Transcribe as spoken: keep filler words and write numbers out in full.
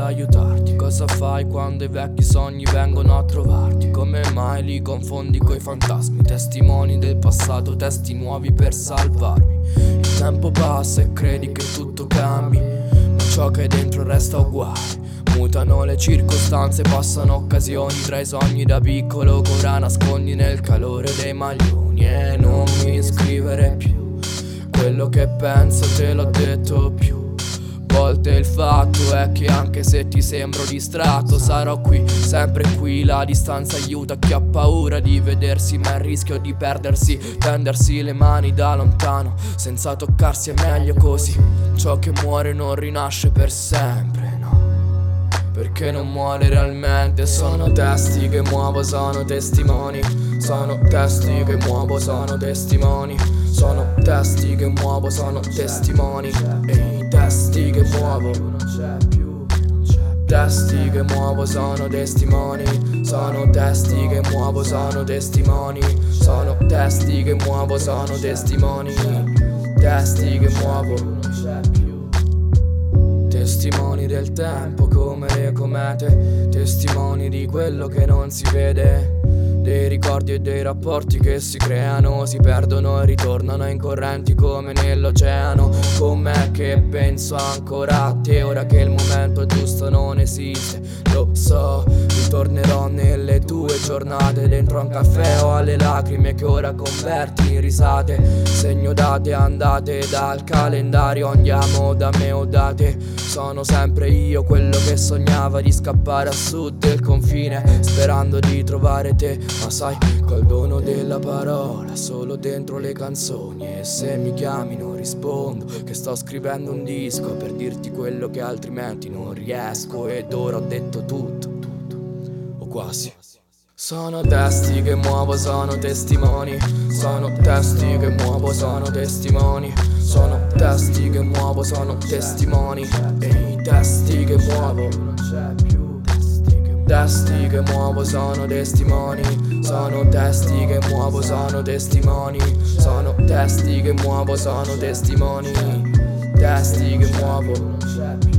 aiutarti. Cosa fai quando i vecchi sogni vengono a trovarti? Come mai li confondi coi fantasmi? Testimoni del passato, testi nuovi per salvarmi. Il tempo passa e credi che tutto cambi, ma ciò che è dentro resta uguale. Mutano le circostanze, passano occasioni tra i sogni da piccolo che ora nascondi nel calore dei maglioni. E non mi scrivere più quello che penso, te l'ho detto più volte. Il fatto è che anche se ti sembro distratto sarò qui, sempre qui. La distanza aiuta chi ha paura di vedersi, ma il rischio di perdersi, tendersi le mani da lontano senza toccarsi è meglio così. Ciò che muore non rinasce per sempre, no, perché non muore realmente. Sono testi che muovo, sono testimoni. Sono testi che muovo, sono testimoni. Sono testi che muovo, sono testimoni. E i testi che muovo, testi che muovo, sono testimoni. Sono testi che muovo, sono testimoni. Sono testi che muovo, sono testimoni. Testi che muovo, testimoni del tempo come le comete, testimoni di quello che non si vede, dei ricordi e dei rapporti che si creano, si perdono e ritornano incorrenti come nell'oceano. Con me che penso ancora a te, ora che il momento giusto non esiste, lo so. Ritornerò nelle tue giornate, dentro a un caffè o alle lacrime che ora converti in risate. Segno date andate dal calendario, andiamo da me o da te. Sono sempre io quello che sognava di scappare a sud del confine, sperando di trovare te. Ma sai, col dono della parola, solo dentro le canzoni. E se mi chiami non rispondo, che sto scrivendo un disco per dirti quello che altrimenti non riesco. Ed ora ho detto tutto, tutto, o quasi. Sono testi che muovo, sono testimoni. Sono testi che muovo, sono testimoni. Sono testi che muovo, sono testimoni. E i testi che muovo, testi che muovo, sono testimoni. Sono testi che muovo, sono testimoni. Sono testi che muovo, sono testimoni. Testi che muovo.